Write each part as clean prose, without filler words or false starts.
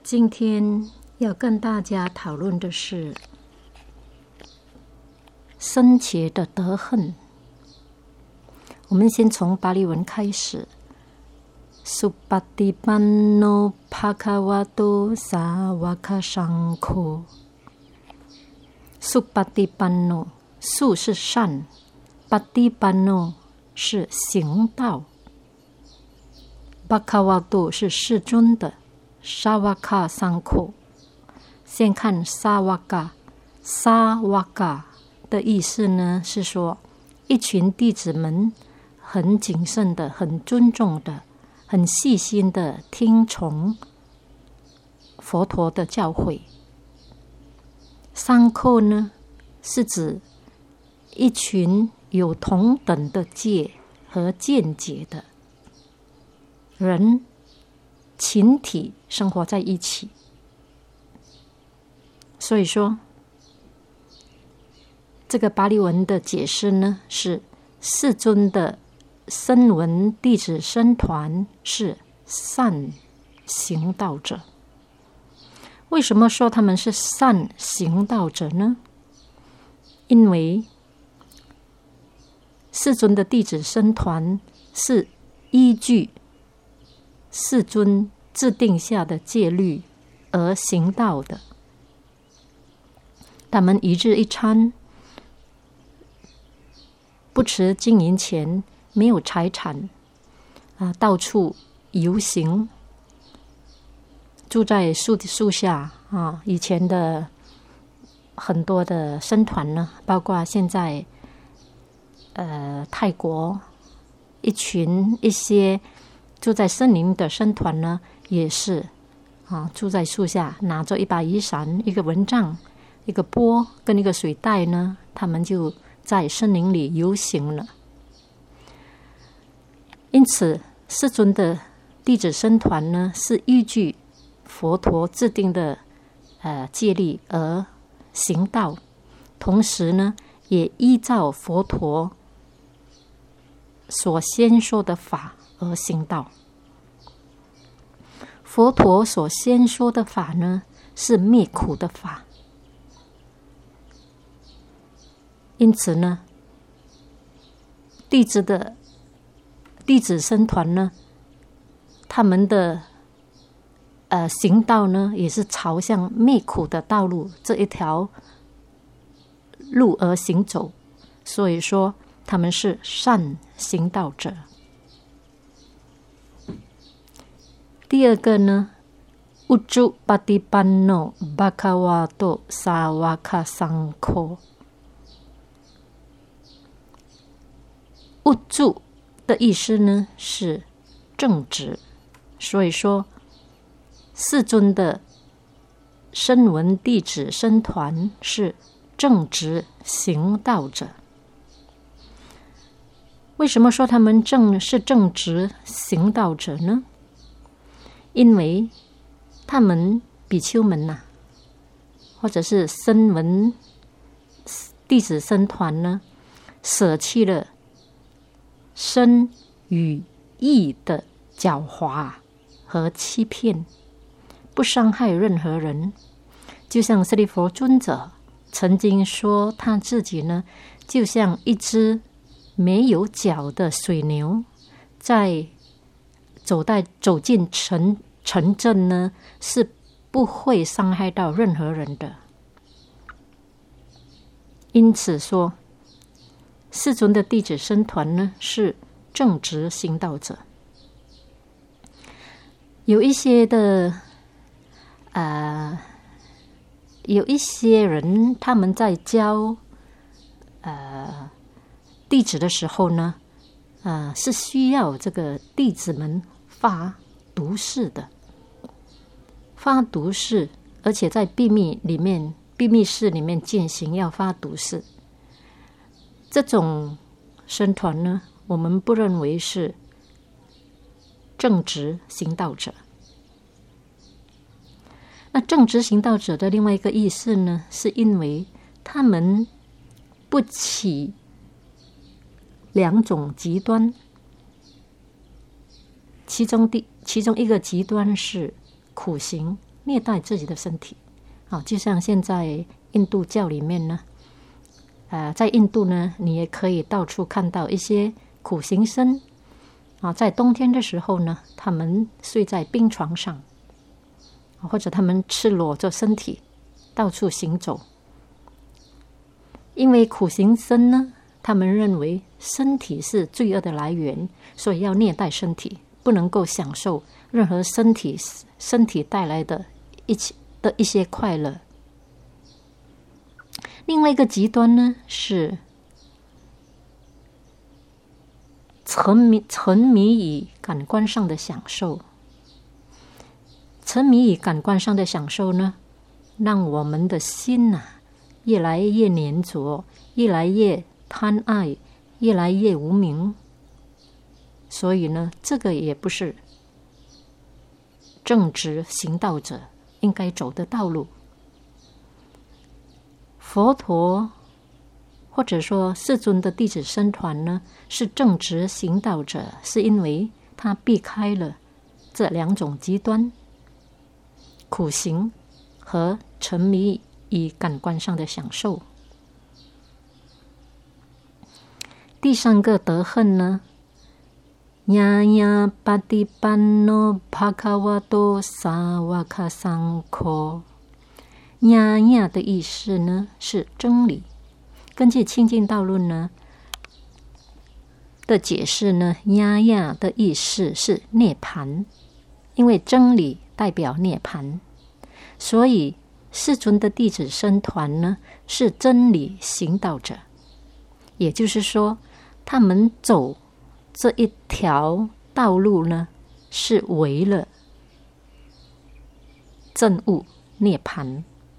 今天要跟大家讨论的是生前的德行。我们先从巴利文开始。Supatipanno Bhagavato Sāvaka Sangho。 Supatipanno， 素是善， Patipanno 是行道， Bhagavato 是世尊的， Sāvaka Sangho。 先看 Sāvaka。 Sāvaka 的意思呢，是说一群弟子们很谨慎的、很尊重的、很细心的听从佛陀的教诲。Sangho呢，是指一群有同等的戒和见解的人，群体生活在一起。所以说，这个巴利文的解释呢，是世尊的声闻弟子僧团是善行道者。为什么说他们是善行道者呢？因为世尊的弟子僧团是依据世尊制定下的戒律而行道的。他们一日一餐，不持金银钱，没有财产，到处游行，住在树下啊。以前的很多的僧团呢，包括现在泰国一些住在森林的僧团呢，也是住在树下，拿着一把雨伞、一个蚊帐、一个钵跟一个水袋呢，他们就在森林里游行了。因此，世尊的弟子僧团呢，是依据佛陀制定的戒律而行道，同时呢，也依照佛陀所先说的法而行道。佛陀所先说的法呢，是灭苦的法。因此呢，弟子僧团呢，他们的行道呢，也是朝向灭苦的道路这一条路而行走。所以说，他们是善行道者。第二个呢，Ujjupatipanno Bhagavato Sāvaka Sangho。Ujju的意思呢，是正直。所以说，世尊的声闻弟子僧团是正直行道者。为什么说他们是正直行道者呢？因为他们比丘们或者是声闻弟子僧团呢，舍弃了身与意的狡猾和欺骗，不伤害任何人。就像舍利弗尊者曾经说，他自己呢，就像一只没有脚的水牛，在走进城镇呢，是不会伤害到任何人的。因此说，世尊的弟子僧团呢，是正直行道者。有一些人，他们在教弟子的时候呢，是需要这个弟子们发毒誓的，发毒誓，而且在秘密室里面进行，要发毒誓。这种僧团呢，我们不认为是正直行道者。那正直行道者的另外一个意思呢，是因为他们不起两种极端，其中一个极端是苦行， 虐待自己的身体。就像现在印度教里面呢，在印度呢，你也可以到处看到一些苦行僧在冬天的时候呢，他们睡在冰床上，或者他们赤裸着身体到处行走。因为苦行僧呢，他们认为身体是罪恶的来源，所以要虐待身体，不能够享受任何身体带来的一些快乐。另外一个极端呢，是沉迷于感官上的享受。沉迷于感官上的享受呢，让我们的心越来越粘着，越来越贪爱，越来越无明。所以呢，这个也不是正直行道者应该走的道路。佛陀或者说世尊的弟子僧团呢，是正直行道者，是因为他避开了这两种极端，苦行和沉迷于感官上的享受。第三个德行呢，呀呀巴蒂班诺帕卡瓦多萨瓦卡桑科。呀呀的意思呢是真理。根据清净道论呢的解释呢，呀呀的意思是涅槃，因为真理代表涅槃，所以世尊的弟子僧团呢是真理行道者。也就是说，他们走这一条道路呢，是为了证悟涅槃。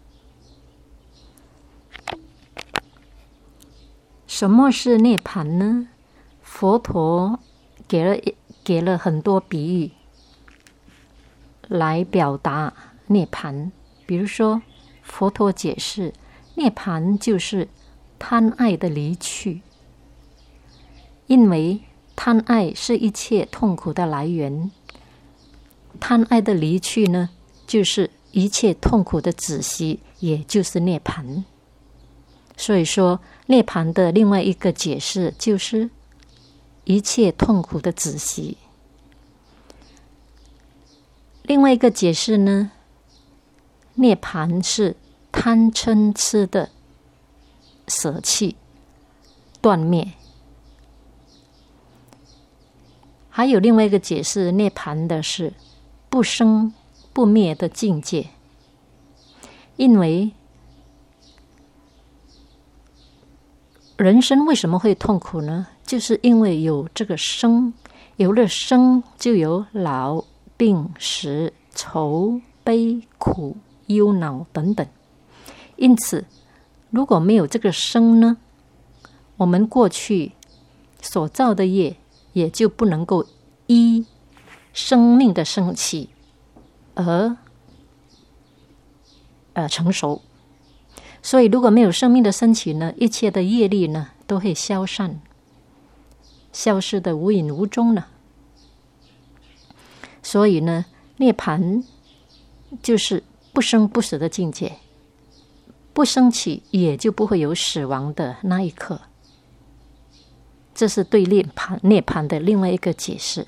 什么是涅槃呢？佛陀给了很多比喻来表达涅槃。比如说，佛陀解释涅槃就是贪爱的离去，因为贪爱是一切痛苦的来源，贪爱的离去呢，就是一切痛苦的止息，也就是涅槃。所以说，涅槃的另外一个解释就是一切痛苦的止息。另外一个解释呢，涅槃是贪嗔痴的舍弃断灭。还有另外一个解释，涅槃的是不生不灭的境界。因为人生为什么会痛苦呢？就是因为有这个生，有了生就有老病死愁悲苦忧恼等等。因此如果没有这个生呢，我们过去所造的业也就不能够依生命的升起而成熟。所以如果没有生命的升起呢，一切的业力呢都会消散，消失的无影无踪了。所以呢，涅槃就是不生不死的境界，不升起也就不会有死亡的那一刻。这是对涅槃的另外一个解释。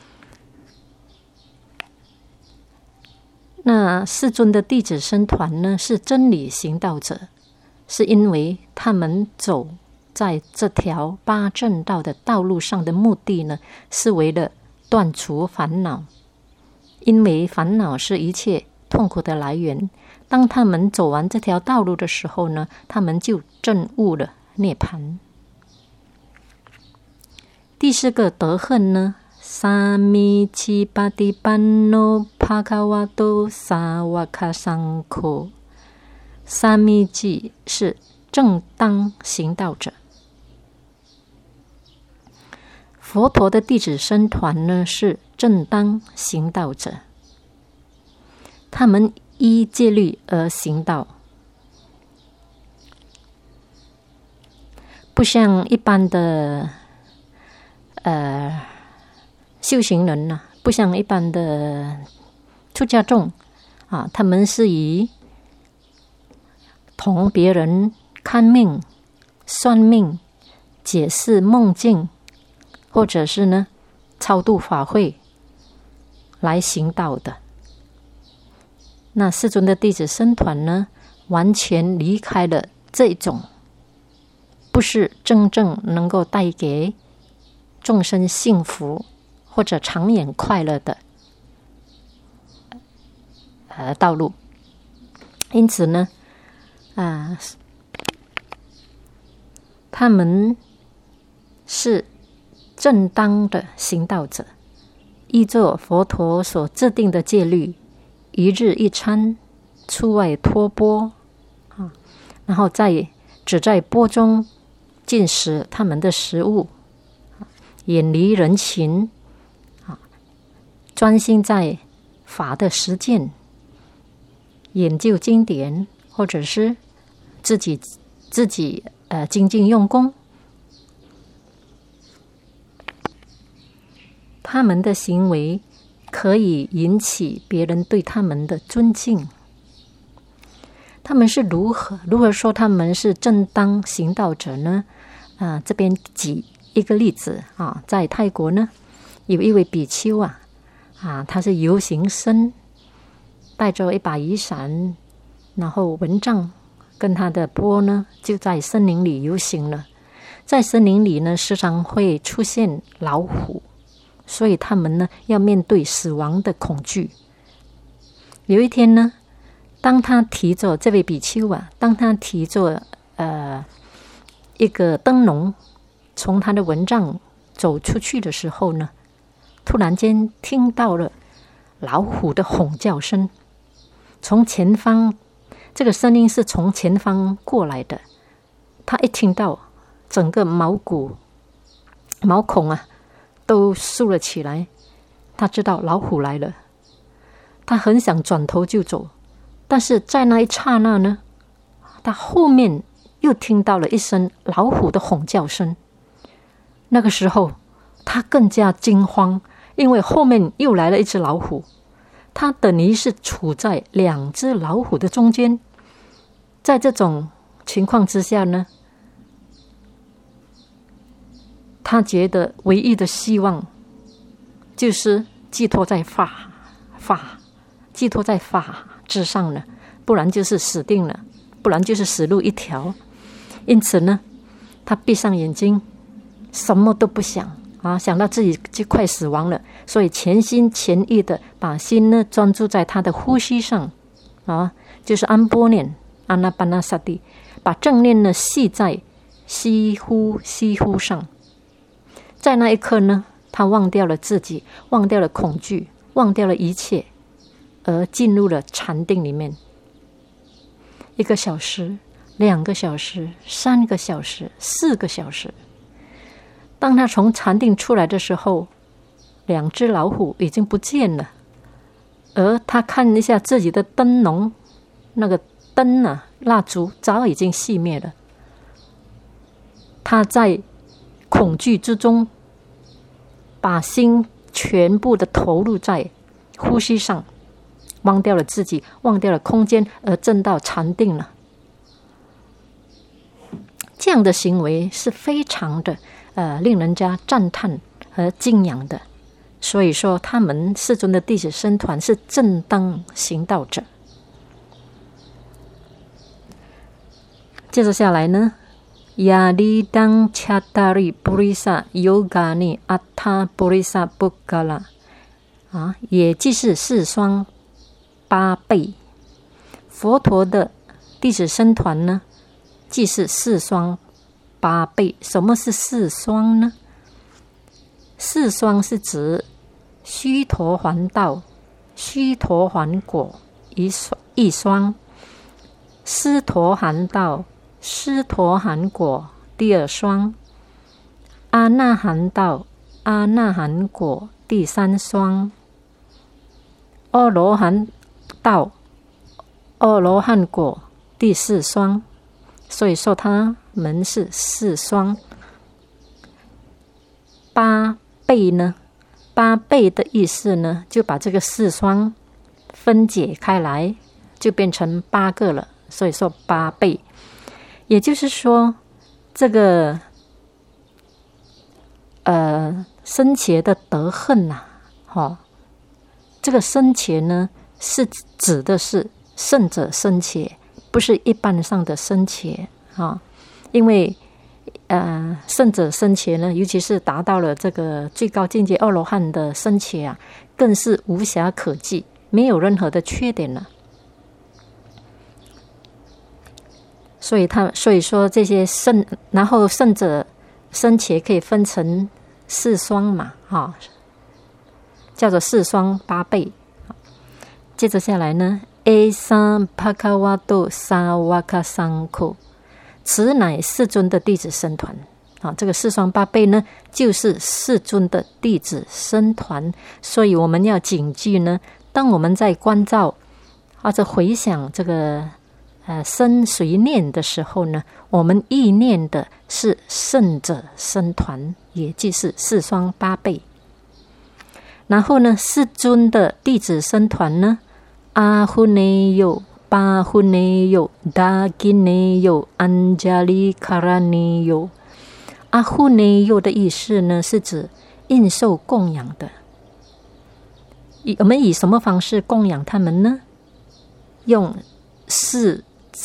那世尊的弟子僧团呢，是真理行道者，是因为他们走在这条八正道的道路上的目的呢，是为了断除烦恼。因为烦恼是一切痛苦的来源，当他们走完这条道路的时候呢，他们就证悟了涅槃。第四个德行呢，萨弥七巴蒂班诺帕卡瓦多萨瓦卡桑科。萨弥基是正当行道者。佛陀的弟子僧团呢，是正当行道者，他们依戒律而行道，不像一般的修行人不像一般的出家众他们是以同别人看命、算命、解释梦境，或者是呢超度法会来行道的。那世尊的弟子僧团呢，完全离开了这种不是真正能够带给众生幸福或者长远快乐的道路。因此呢，他们是正当的行道者，依照佛陀所制定的戒律，一日一餐，出外托钵，然后只在钵中进食他们的食物，远离人群，专心在法的实践，研究经典，或者是自己精进用功。他们的行为可以引起别人对他们的尊敬。他们是如何说他们是正当行道者呢？这边举一个例子在泰国呢，有一位比丘他是游行僧，带着一把雨伞，然后蚊帐跟他的钵呢，就在森林里游行了。在森林里呢，时常会出现老虎，所以他们呢要面对死亡的恐惧。有一天呢，当他提着这位比丘当他提着一个灯笼从他的蚊帐走出去的时候呢，突然间听到了老虎的吼叫声，从前方，这个声音是从前方过来的。他一听到，整个毛孔都竖了起来，他知道老虎来了。他很想转头就走，但是在那一刹那呢，他后面又听到了一声老虎的吼叫声。那个时候他更加惊慌，因为后面又来了一只老虎。他等于是处在两只老虎的中间。在这种情况之下呢，他觉得唯一的希望就是寄托在法之上了，不然就是死定了，不然就是死路一条。因此呢，他闭上眼睛，什么都不想想到自己就快死亡了，所以全心全意的把心呢专注在他的呼吸上就是安般念阿那般那萨蒂，把正念呢系在吸呼上。在那一刻呢，他忘掉了自己，忘掉了恐惧，忘掉了一切，而进入了禅定里面。1个小时、2个小时、3个小时、4个小时。当他从禅定出来的时候，2只老虎已经不见了，而他看一下自己的灯笼，那个灯蜡烛早已经熄灭了。他在恐惧之中，把心全部的投入在呼吸上，忘掉了自己，忘掉了空间，而证到禅定了。这样的行为是非常的令人家赞叹和敬仰的。所以说他们世尊的弟子僧团是正当行道者。接着下来呢，亚利当恰达利布利萨尤嘎尼阿他布利萨布嘎拉也即是4双8倍。佛陀的弟子僧团呢，即是4双8倍。什么是4双呢？4双是指须陀洹道、须陀洹果一双，斯陀含道、斯陀含果第2双，阿那含道、阿那含果第3双，阿罗汉道、阿罗汉果第4双。所以说他们是4双。8倍呢，8倍的意思呢，就把这个4双分解开来就变成8个了，所以说8倍。也就是说这个生前的德恨这个生前呢是指的是圣者生前，不是一般上的生前因为圣者生前呢，尤其是达到了这个最高境界阿罗汉的生前更是无瑕可记，没有任何的缺点了。所以说这些然后圣者生前可以分成4双嘛叫做4双8倍。接着下来呢 A 三帕卡瓦多萨瓦卡桑库，此乃世尊的弟子僧团这个4双8倍呢就是世尊的弟子僧团。所以我们要谨记呢，当我们在关照或者回想这个生随念的时候呢，我们意念的是圣者僧团，也就是4双8倍。然后呢，世尊的弟子僧团呢，阿呼内佑、巴呼内佑、达吉内佑、安加利卡拉内佑。阿呼内佑的意思呢，是指应受供养的。我们以什么方式供养他们呢？用4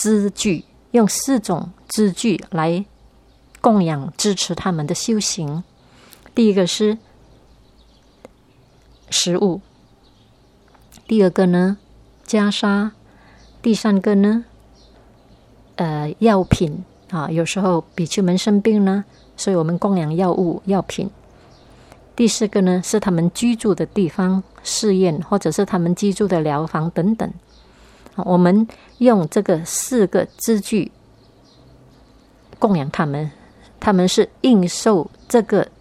种支具来供养支持他们的修行。第一个是食物，第二个呢袈裟，第3个呢药品有时候比丘们生病呢，所以我们供养药物药品。第4个呢是他们居住的地方寺院，或者是他们居住的寮房等等。我们用这个4个支具供养他们，他们是应受这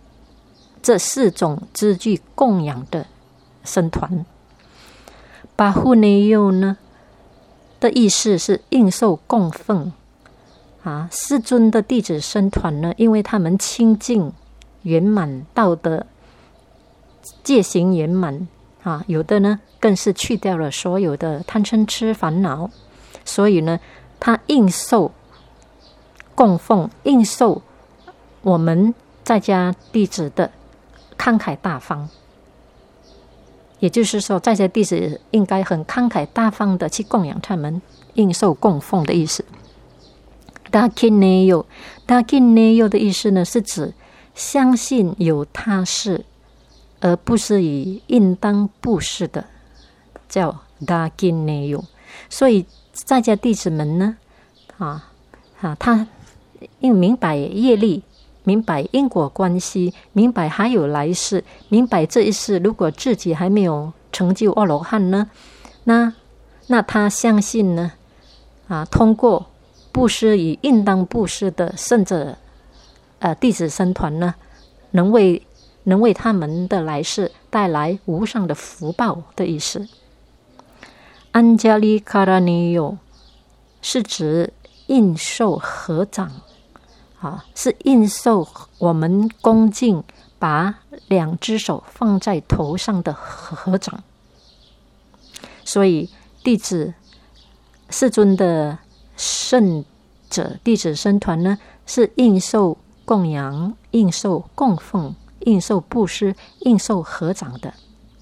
4种支具供养的僧团。巴护内佑呢的意思是应受供奉世尊的弟子僧团呢，因为他们清净圆满，道德戒行圆满有的呢更是去掉了所有的贪嗔痴烦恼，所以呢他应受供奉，应受我们在家弟子的慷慨大方。也就是说在家弟子应该很慷慨大方的去供养他们，应受供奉的意思。达金内佑的意思呢，是指相信有他事而不是以应当布施的，叫达金内佑。所以在家弟子们呢他因为明白业力，明白因果关系，明白还有来世，明白这一世如果自己还没有成就阿罗汉呢，那他相信呢通过布施以应当布施的圣者弟子僧团呢，能为他们的来世带来无上的福报的意思。安加利卡拉尼尤是指应受合掌是应受我们恭敬把2只手放在头上的合掌。所以弟子世尊的圣者弟子僧团呢，是应受供养、应受供奉、应受布施、应受合掌的。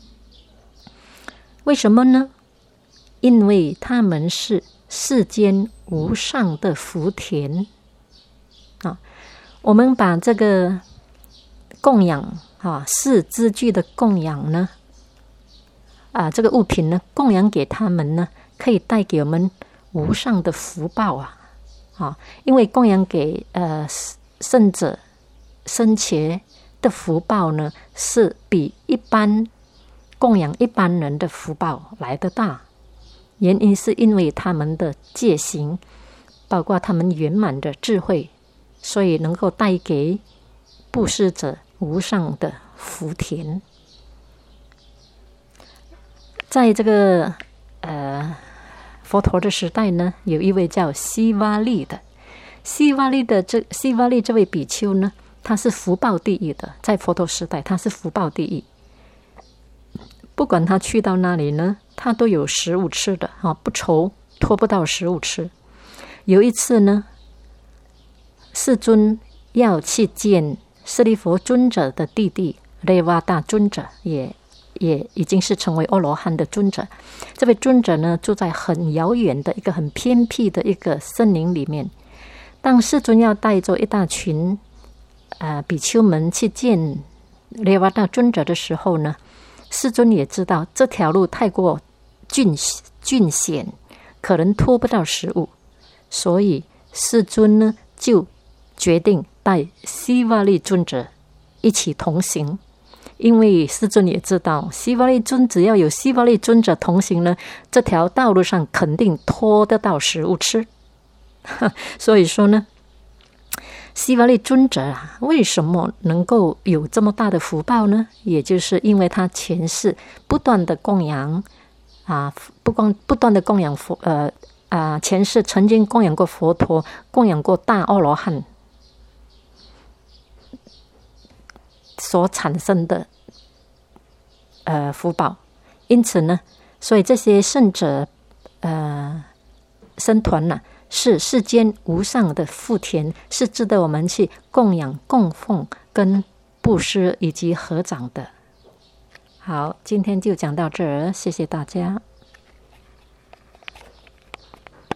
为什么呢？因为他们是世间无上的福田我们把这个供养4支具的供养呢这个物品呢供养给他们呢，可以带给我们无上的福报因为供养给圣者生前的福报呢，是比一般供养一般人的福报来得大。原因是因为他们的戒行，包括他们圆满的智慧，所以能够带给布施者无上的福田。在这个佛陀的时代呢，有一位叫西瓦利的，西瓦利这位比丘呢，他是福报第一的，在佛陀时代他是福报第一。不管他去到哪里呢， 他都有食物吃的不愁拖不到食物吃。有一次呢，世尊要去见舍利弗尊者的弟弟雷瓦大尊者，也已经是成为阿罗汉的尊者。这位尊者呢，住在很遥远的一个很偏僻的一个森林里面。当世尊要带着一大群比丘们去见雷瓦大尊者的时候呢，世尊也知道这条路太过峻险，可能拖不到食物，所以世尊呢就决定带悉瓦利尊者一起同行。因为世尊也知道悉瓦利尊只要有悉瓦利尊者同行呢，这条道路上肯定拖得到食物吃。所以说呢，悉瓦利尊者为什么能够有这么大的福报呢？也就是因为他前世不断的供养不断的供养前世曾经供养过佛陀，供养过大阿罗汉所产生的福报。因此呢，所以这些圣者僧团呢，是世间无上的福田，是值得我们去供养供奉跟布施以及合掌的。好，今天就讲到这儿，谢谢大家。